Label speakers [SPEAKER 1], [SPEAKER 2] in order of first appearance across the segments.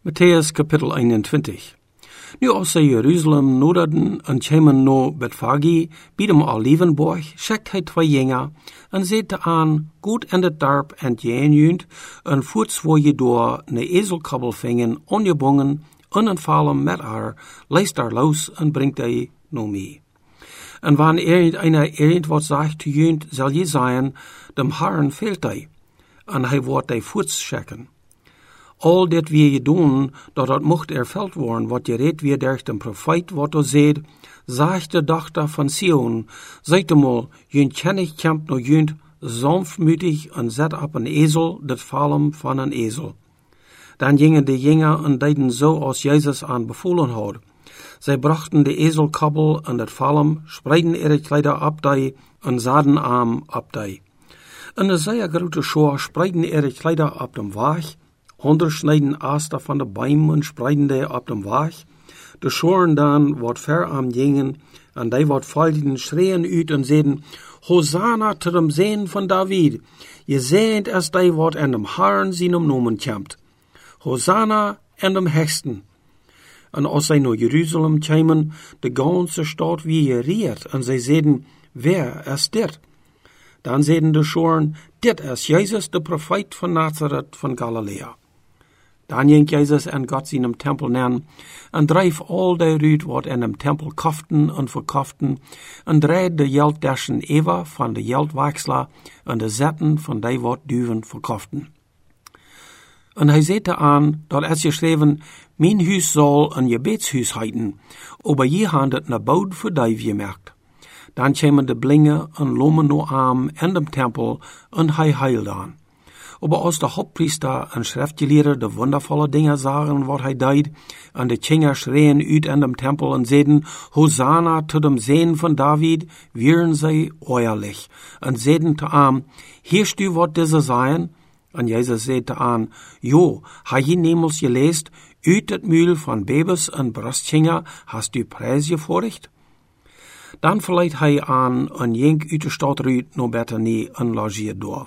[SPEAKER 1] Matthäus kapitel 21. Nu als zij Jeruzalem noderden en kwamen naar Bethfage, bij de Olivenborg, schickt hij 2 jenger en zette aan, goed in het dorp en jenunt, en voets voor je door ne ezelkabbel vingen, ongebonden, en een vallen met haar, leest haar los en brengt hij naar mee. En wanneer einer wat zegt te junt, zal je zeggen, dem Herren fehlt hij, en hij wordt hij voets checken. Al dit wie je doen, dat het mocht erveld worden, wat je reed weer durch den profeet, wat er zegt, zegt de dochter van Sion, zegt eenmaal, junt kennig kämpt no junt, sanftmütig en zet op een ezel, dat vallen van een ezel. Dan gingen de jenger en deden zo als Jezus aan bevolen had. Zij brachten de ezelkabbel en het vallen, spreiden ihre kleider op die en zaden aan op die. En de zeer grote schar spreiden ihre kleider op dem Weg, ondersnijden Aster van de Bäume en spreiden die op dem Weg. De schoren dan wat ver aan gingen, en die wat volgden schreien uit en zeiden, Hosanna te dem Zoon van David, je zijt als die wat en dem Herren zijn noemen kämpt. Hosanna en dem Hechten. En als zij naar Jeruzalem kwamen, de ganze stad wie geriert, en zij zeiden, wer is dit? Dan zeiden de schoren, dit is Jezus de profeet van Nazareth van Galilea. Dan ging Jezus en God zijn tempel neer, en dreef al die ruut wat in dem tempel koften en verkoften, en dreid de gelddaschen Eva van de geldwechsler en de zetten van die wat duwen verkoften. En hij zette aan, dat is geschreven, mijn huis zal een gebedshuis heiten, aber je hand het naar boud voor die gemerkt. Dan kwamen de blingen en lomen no arm in dem tempel, en hij heilde aan. Aber als de hoofdpriester en schriftgeleerden de wondervolle dingen zagen wat hij deed, en de Kinder schreien uit in dem tempel en zeiden, Hosanna te dem Zoon van David, wieren zij oerlich, en zeiden te aan, heerst u wat deze zijn? En Jezus zei te aan, jo, ha je nemels geleest, uit het muil van babes en brustkinder hast u prijs gevorigd? Dan verleidt hij aan en ging uit de stad uit naar Bethanie en logeerde door.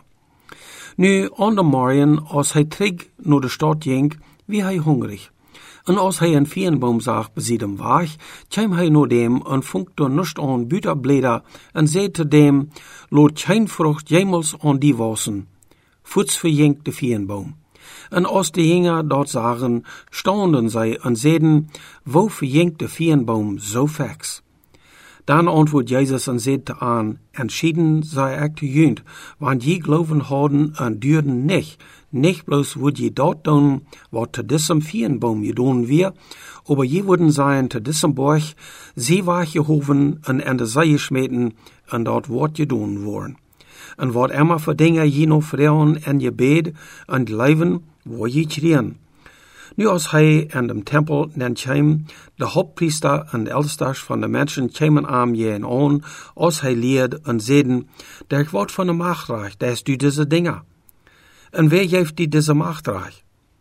[SPEAKER 1] Nu, aan de morgen, als hij terug naar de stad ging, wie hij hongerig. En als hij een veenboom zag bij dem weg, kwam hij naar dem en vond er niets aan buitenbläder en zei te dem, laat geen vrucht jemals aan die wassen. Voets verjinkt de veenboom. En als de jenger dat zagen, staunden zij en zeiden, wo verjinkt de veenboom zo fix? Dan antwoordt Jezus en zegt aan, entschieden zij ek te junt, want je geloven hadden en duurden nicht bloos would je dat doen, wat te diesem veenboom je doen weer, aber je worden zijn te diesem borg, sie waar gehoven en in de zee smeten, en dat wordt je doen worden. En wat immer voor dingen je nog vragen en je bed en leven, wo je kregen. Nu als hij in dem tempel kwam, de hoofdpriester en de eldsters van de mensen kwamen aan je en aan, als hij leerde en zeiden, der wordt van de machtreich, des du deze dingen. En wer geeft die deze machtreich?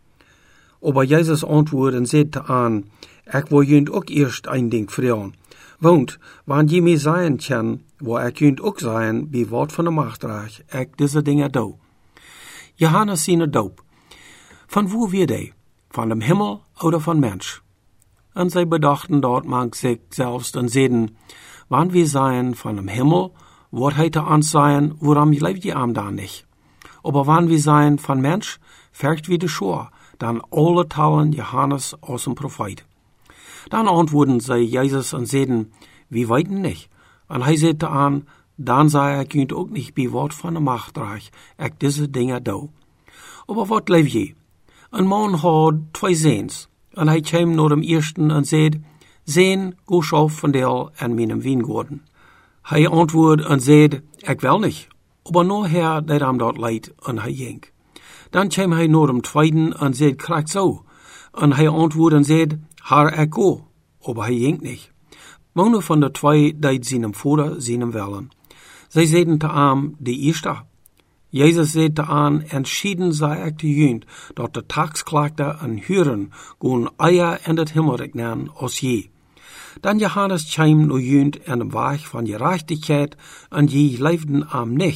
[SPEAKER 1] Aber Jezus antwoordde en zei aan, ik wil junt ook eerst een ding vragen. Want, wanneer je mij zijn kan, wil ik junt ook zijn, bij wat van de machtreich, ik deze dingen doe. Johannes zijn doop. Van wo weer die? Van dem Himmel oder von Mensch? En zij bedachten dort manch sich selbst en zeiden, wann wir seien von dem Himmel, wordt hij te ons zijn, waarom leeft je am dan nicht? Aber wann wir seien von Mensch, vergt wie de Schor, dan alle talen Johannes aus dem Prophet. Dan antwoorden zij Jezus en zeiden, wie weiten nicht? En hij zette aan, dan zei ik junt ook niet bij wat van de machtreich, ik deze dingen doe. Aber wat leef je? Een man had 2 zoons, en hij kwam naar dem eersten en zei, Zoon, go schauf van deel en mijn wijngaarden. Hij antwoordde en zei, ik wil niet, aber nur her, dat hem dat leid, en hij ging. Dan kwam hij naar dem tweeden en zei, krijg zo. En hij antwoordde en zei, haar ik go, aber hij ging niet. One van de 2 deed zijn vader zijn willen. Zij zeiden te hem, de eerste. Jezus zei te aan, entschieden zij ik te junt, dat de taxklaagder en huren gewoon eier in het himmelrijk nemen als je. Dan Johannes kwam naar junt in de weg van gerechtigheid, en je leefden am nicht,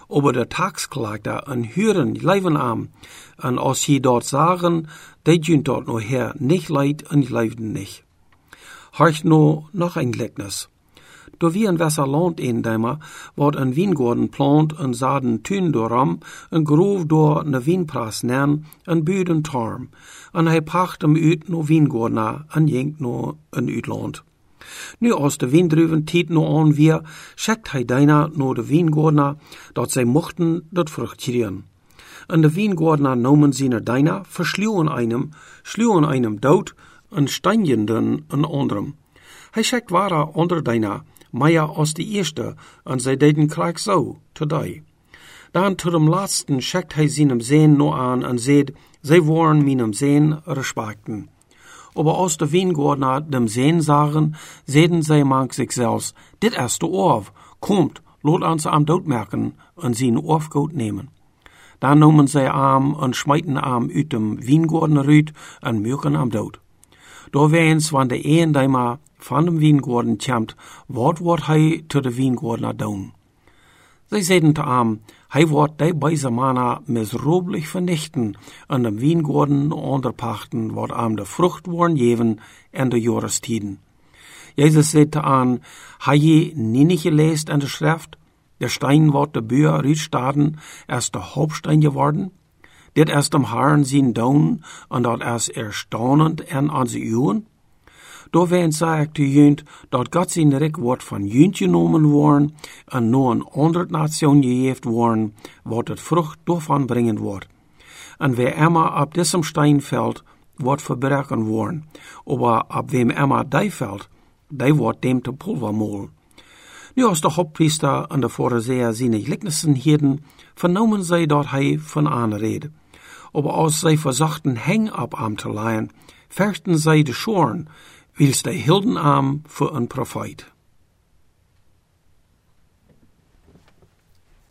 [SPEAKER 1] aber der Tagsklagter en Huren leven am, en als sie dort sagen, die jünt dort no her nicht leid en leiden nicht. Horch no noch ein Gleichnis. Do wie ein Wasserland eendämmer, wordt een wiengorden plant en zaden tuin dooram, en groef door ne wienpras nern, en buurt een torm, en hij pacht hem uit no wiengordena, en jenkt no een uitland. Nu als de wiendruven tiet no aan weer, schickt hij daarna no de wiengordena, dat zij mochten dat vrucht kriegen. En de wiengordena nomen sie er daarna, versluwen einem dood, en steinjenden een anderem. Hij schickt wara onder daarna, Meier als de eerste, en zij deden gelijk zo, today. Dan tot dem laatsten schickt hij seinem Sehn no aan en zeid, zij worden meinem Sehn respekten. Aber als de wiengordner dem Sehn sagen, seden zij mank sich selbst, dit erste Orf, kommt, lot ans am dood merken, en zijn Orfgoed nemen. Dan nomen zij am en schmeiten am uit dem wiengordner uit en mürken am dood. Door weens, wann de eendeimer van dem wiengorden tjamt, wat wordt hij te de wiengordner doen? Zij zeiden te am, hij wordt die beise Mana miserablich vernichten en dem wiengorden onderpachten, wat am de vrucht worden geven en de jorestiden. Jezus zei te aan, hij je niet geleest in de schrift, der Stein wordt de Bühr uitstaden, erst de Hauptstein geworden, dit erst dem Herrn zien doen, en dat is erstaunend en aan ze uwen. Door wen sagt de junt, dat God zijn rek wordt van junt genomen worden, en no een andere nation gegeven worden, wordt het vrucht daarvan brengen wordt. En wer immer op diesem Stein fällt, wordt verbrechen worden, aber op wem immer die fällt, die wordt dem te pulvermol. Nu als de Hauptpriester en de Pharisäer seine Gleichnissen hielten, vernomen zij dat hij van aanrede. Aber als zij versuchten, heng op am te leihen, verchten zij de Schoren, wils de hielden am für een profeet.